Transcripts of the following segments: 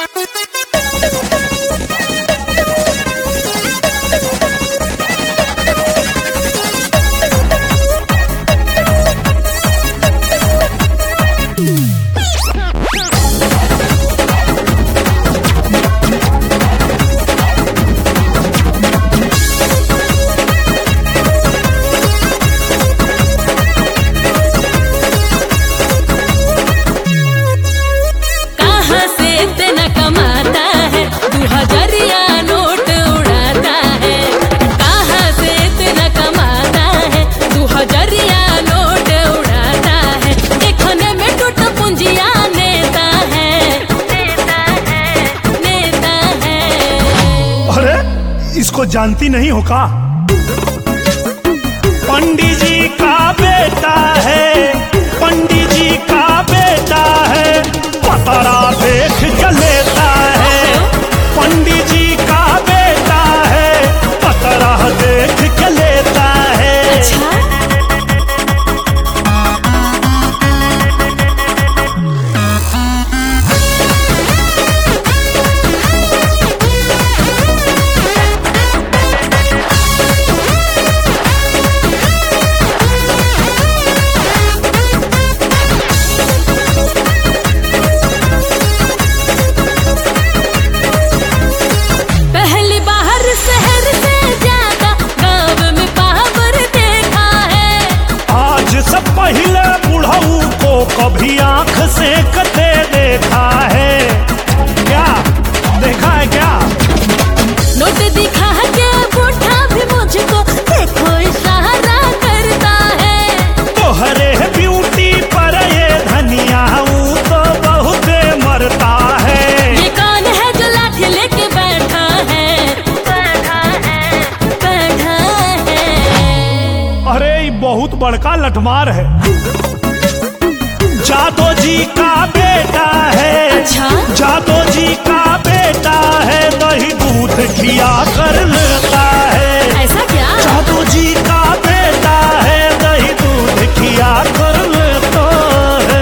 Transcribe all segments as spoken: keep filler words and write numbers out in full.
इसको जानती नहीं हो का? पंडित जी का बेटा है, पंडित जी का बेटा है, पतरा देख के लेता है। पंडित जी का बेटा है, पतरा देख के लेता है। अच्छा? पहले बुढ़ऊ को कभी आंख से कते देखा है क्या? देखा है क्या? नोट दिखा के बूढ़ा भी मुझको देखो इशारा करता है। तोहरे ब्यूटी पर ये धनिया तो बहुत मरता है। ये कौन है जो लाठी लेके बैठा है? बैठा है, बैठा है। अरे बहुत बड़का लठमार है, जादो जी का बेटा है। अच्छा? जादो जी का बेटा है, दही दूध खिया कर लेता है। ऐसा क्या? जादो जी का बेटा है, दही दूध खिया कर लेता है।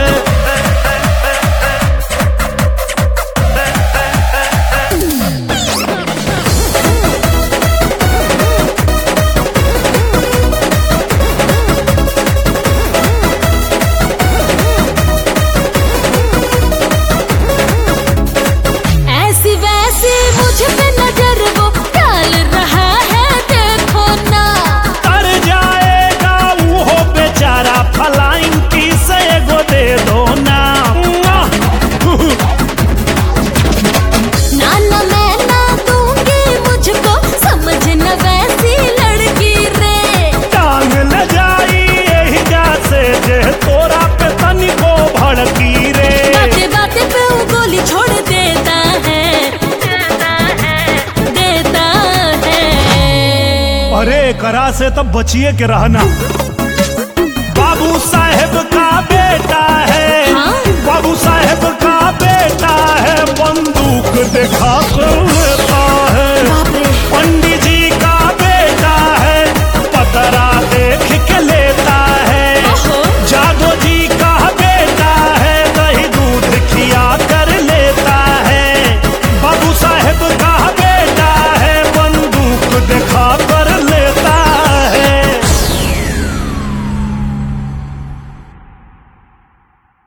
अरे करा से तब बचिए के रहना। बाबू साहेब का बेटा है। हाँ? बाबू साहेब का बेटा है, बंदूक दिखा